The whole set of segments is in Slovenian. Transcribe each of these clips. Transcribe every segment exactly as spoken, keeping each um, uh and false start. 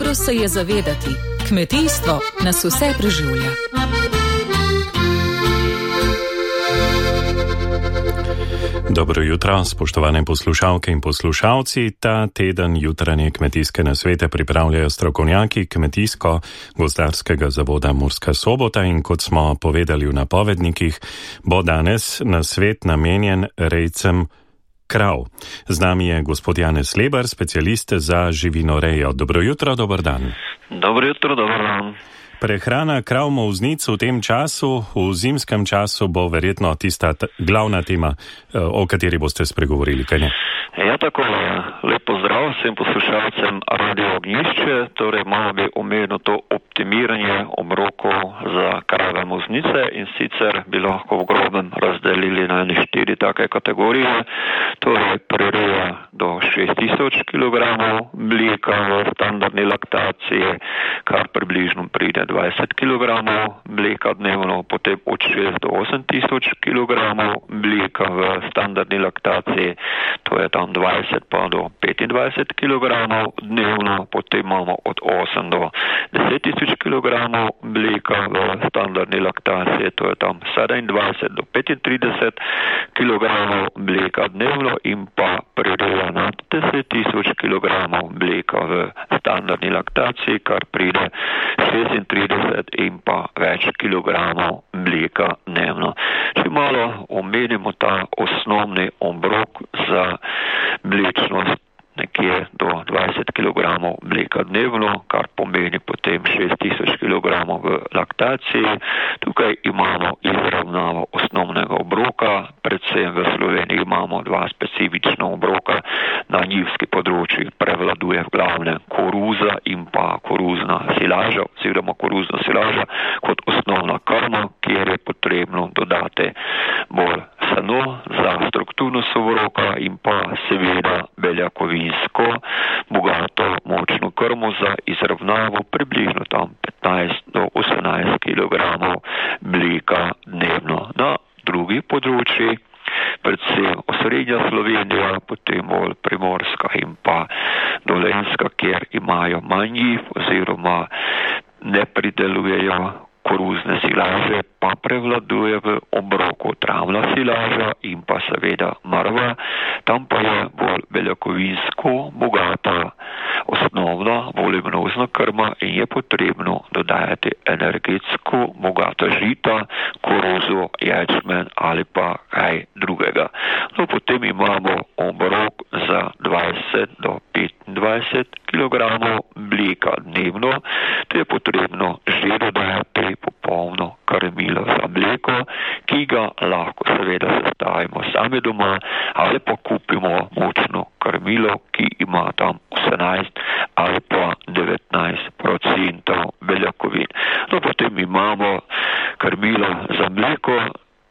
Dobro se je zavedati, kmetijstvo nas vse preživlja. Dobro jutro, spoštovane poslušalke in poslušalci. Ta teden jutranje kmetijske nasvete pripravljajo strokovnjaki Kmetijsko-gozdarskega zavoda Murska Sobota in kot smo povedali v napovednikih, bo danes nasvet namenjen rejcem krav. Z nami je gospod Janez Lebar, specialist za živinorejo. Dobro jutro, dober dan. Dobro jutro, dober dan. Prehrana krav molznic v tem času, v zimskem času, bo verjetno tista t- glavna tema, o kateri boste spregovorili, kaj ne? Ja, tako je. Lep pozdrav vsem poslušalcem Radio Ognjišče. Torej, malo bi omenil to optimiranje obrokov za krave molznice in sicer bi lahko v grobem razdelili na ene štiri take kategorije. Torej, prereja do šest tisoč kilogramov, mleka v standardni laktaciji, kar približno pride dvajset kilogramov, mleka dnevno, potem od šest do osem tisoč kilogramov, mleka v standardni laktaciji, to je tam dvajset pa do petindvajset kilogramov dnevno, potem imamo od osem do deset tisoč kilogramov mleka v standardni laktaciji, to je tam sedemindvajset do petintrideset kilogramov mleka dnevno in pa prereja nad deset tisoč kilogramov mleka v standardni laktaciji, kar pride šestintrideset in pa več kilogramov mleka dnevno. Če malo omenimo ta osnovni obrok za mlečnost, nekje do dvajset kilogramov mleka dnevno, kar pomeni potem šest tisoč kilogramov v laktaciji. Tukaj imamo izravnavo osnovnega obroka, predvsem v Sloveniji imamo dva specifična obroka, na njivski področji prevladuje v glavnem koruza in pa koruzna silaža, oziroma koruzna silaža kot osnovna krma, kjer je potrebno dodati bolj seno za strukturnost obroka in pa seveda beljakovinsko bogato močno krmo za izravnavo približno tam petnajst do osemnajst kilogramov mleka dnevno. Na drugi področji, predvsem osrednja Slovenija, potem bolj Primorska in pa Dolenjska, kjer imajo manj njiv oziroma ne pridelujejo koruzne silaže, pa prevladuje v obroku travna silaža in pa seveda mrva, tam pa je bolj beljakovinsko bogata osnovna volumnozna krma in je potrebno dodajati energetsko bogata žita, koruzo, ječmen ali pa kaj drugega. No, potem imamo obrok za dvajset do petindvajset kilogramov mleka dnevno, to je potrebno že dodajati popolno krmilo za mleko, ki ga lahko seveda sestavimo sami doma ali pa kupimo močno krmilo, ki ima tam osemnajst ali pa devetnajst procentov beljakovin. No, potem imamo krmilo za mleko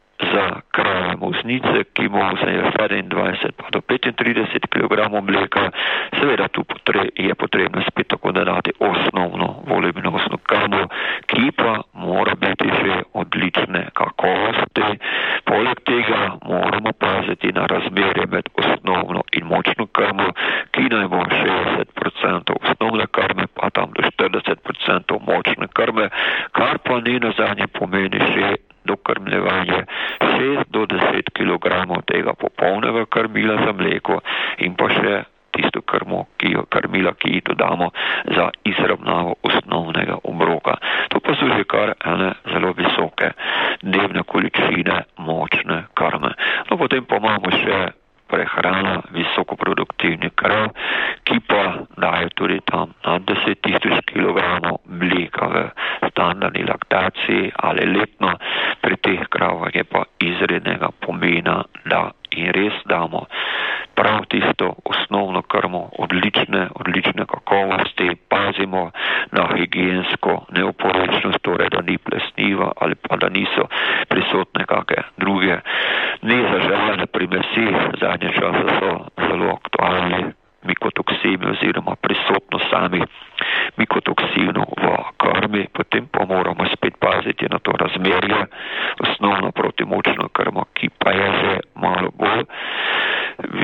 za krave molznice, ki molznejo sedemindvajset pa do petintrideset kilogramov mleka. Seveda tu je potrebno spet tako dodati osnovno volumnozno krmo, ki pa mora biti že odlične kakovosti. Poleg tega moramo paziti na razmerje med osnovno in močno krmo, ki naj bo šestdeset procentov osnovne krme, pa tam do štirideset procentov močne krme, kar pa ne nazadnje pomeni še dokrmljevanje šest do deset kilogramov tega popolnega krmila za mleko in pa še tisto krmo, ki jo, krmila, ki jih dodamo za izravnavo osnovnega obroka. To pa so že kar ene zelo visoke dnevne količine močne krme. No, potem pa imamo še prehrana visokoproduktivnih krav, ki pa daje tudi tam nad deset tisoč kilogramov mleka v standardni laktaciji ali letno. Pri teh kravah je pa izrednega pomena, da in res damo prav tisto osnovno krmo, odlične, odlične kakovosti, pazimo na higiensko neoporečnost, torej da ni plesniva ali pa da niso prisotne kakšne druge nezaželene primesi. Zadnje čase so zelo aktualni mikotoksini oziroma prisotnost samih mikotoksinov v krmi, potem pa moramo spet paziti na to razmerje, osnovno protimočno krmo, ki pa je že malo bolj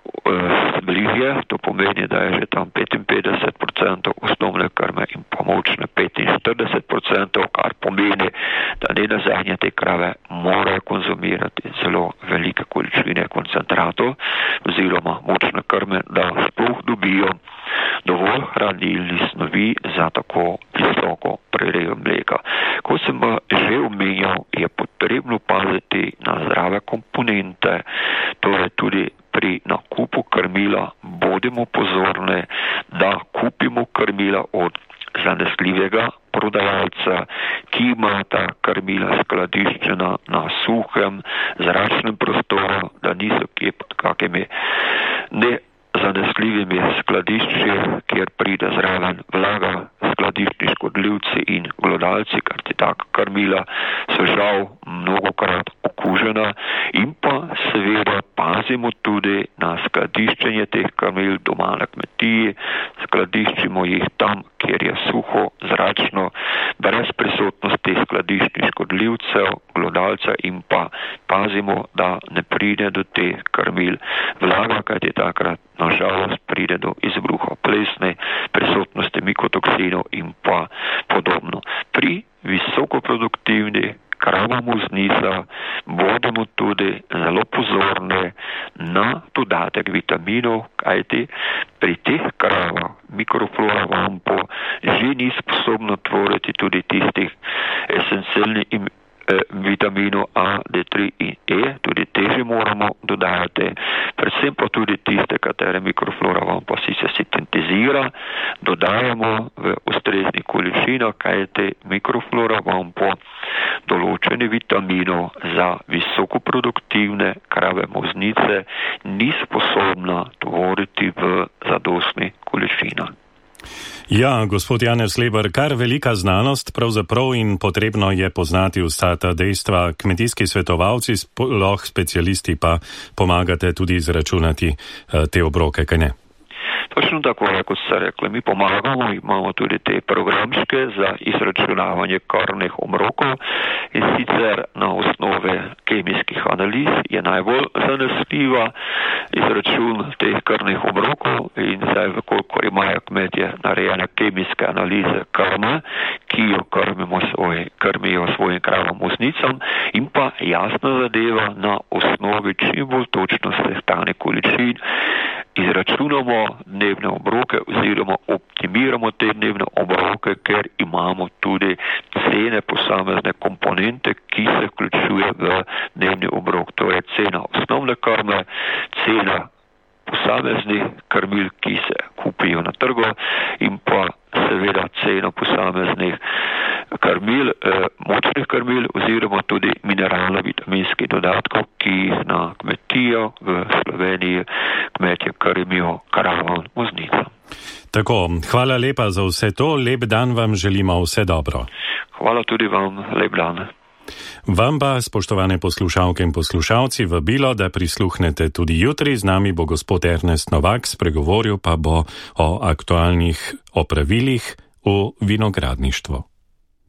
bližje, to pomeni, da je že tam petinpetdeset procentov osnovne krme in pomočne petinštirideset procentov, kar pomeni, da ne nazadnje te krave morajo konzumirati zelo velike količine koncentratov oziroma močne krme, da sploh dobijo dovolj hranilnih snovi za tako visoko prerejo mleka. Ko sem že omenjal, je potrebno paziti na zdrave komponente, torej tudi pri nakupu krmila bodimo pozorni, da kupimo krmila od zanesljivega prodajalca, ki ima ta krmila skladiščena na suhem zračnem prostoru, da niso kje pod kakimi ne zanesljivimi skladišči, kjer pride zraven vlaga, skladiščni škodljivci in glodalci, ker ti tak krmila so žal mnogokrat okužena, in pa seveda pazimo tudi na skladiščenje teh krmil doma na kmetiji, skladiščimo jih tam, kjer je suho, zračno, brez prisotnosti skladiščnih škodljivcev, glodalca, in pa pazimo, da ne pride do teh krmil vlaga, kajti takrat nažalost pride do izbruha plesne, prisotnosti mikotoksinov in pa podobno. Pri visokoproduktivni kravama zniza bodimo tudi zelo pozorni na dodatek vitaminov, kajti pri teh kravah mikroflora vampo že ni sposobno tvoriti tudi tistih esencialnih im vitaminov A, D tri in E, tudi teže moramo dodajati, predvsem pa tudi tiste, katere mikroflora vampa si se sintetizira, dodajamo v ustreznih količinah, kajti mikroflora vampa določene vitaminov za visokoproduktivne krave moznice ni sposobna tvoriti v zadostnih količinah. Ja, gospod Janez Leber, kar velika znanost pravzaprav in potrebno je poznati vsa ta dejstva. Kmetijski svetovalci, sploh specialisti pa pomagate tudi izračunati te obroke, kaj ne? Točno tako, kot ste rekli, mi pomagamo, imamo tudi te programčke za izračunavanje krvnih obrokov in sicer na osnovi kemijskih analiz je najbolj zanesljiva izračun teh krvnih obrokov in zdaj, koliko imajo kmetje narejene kemijske analize krme, ki jo krmimo svoj, krmijo svojim kravam moznicam, in pa jasna zadeva na osnovi čim bolj točno sehtanih količin izračunamo dnevne obroke oziroma optimiramo te dnevne obroke, ker imamo tudi cene posamezne komponente, ki se vključuje v dnevni obrok. To je cena osnovne krme, cena posameznih krmil, ki se kupijo na trgu, in pa seveda cena posameznih krmil, eh, močnih krmil oziroma tudi mineralno-vitaminskih dodatkov, ki jih na kmetijo v Sloveniji kmetje krmijo kravam moznicam. Tako, hvala lepa za vse to, lep dan vam želimo, vse dobro. Hvala tudi vam, lep dan. Vam pa, spoštovane poslušalke in poslušalci, vabilo, da prisluhnete tudi jutri. Z nami bo gospod Ernest Novak, spregovoril pa bo o aktualnih opravilih v vinogradništvu.